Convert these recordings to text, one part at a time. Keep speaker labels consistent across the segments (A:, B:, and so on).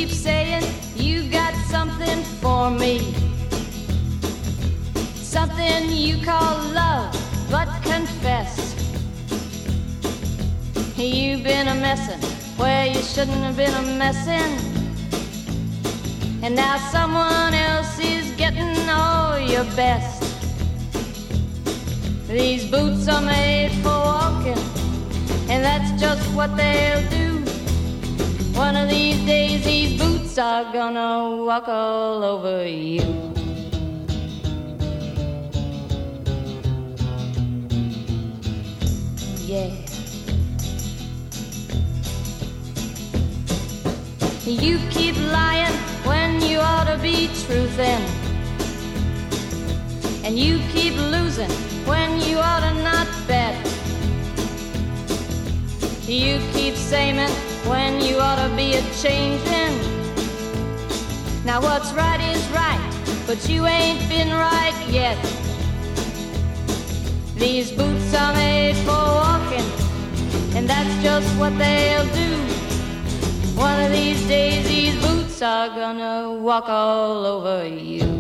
A: keep saying you got something for me, something you call love, but confess you've been a messin' where you shouldn't have been a messin', and now someone else is getting all your best. These boots are made for walking, and that's just what they'll do. One of these days these boots are gonna walk all over you. Yeah. You keep lying when you ought to be truthin', and you keep losing when you ought to not bet. You keep saying when you ought to be a-changin'. Now what's right is right, but you ain't been right yet. These boots are made for walking, and that's just what they'll do. One of these days these boots are gonna walk all over you.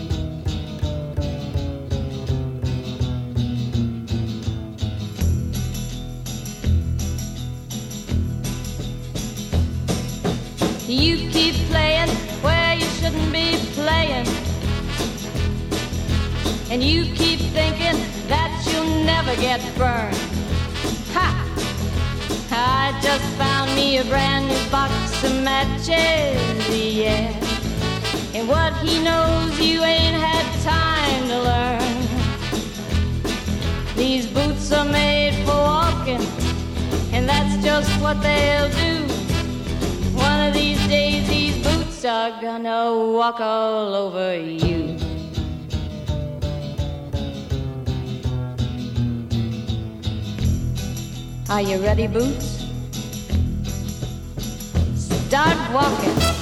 A: You keep playing where you shouldn't be playing, and you keep thinking that you'll never get burned. Ha! I just found me a brand new box of matches, yeah. And what he knows you ain't had time to learn. These boots are made for walking, and that's just what they'll do. One of these days these boots are gonna walk all over you. Are you ready, Boots? Start walking.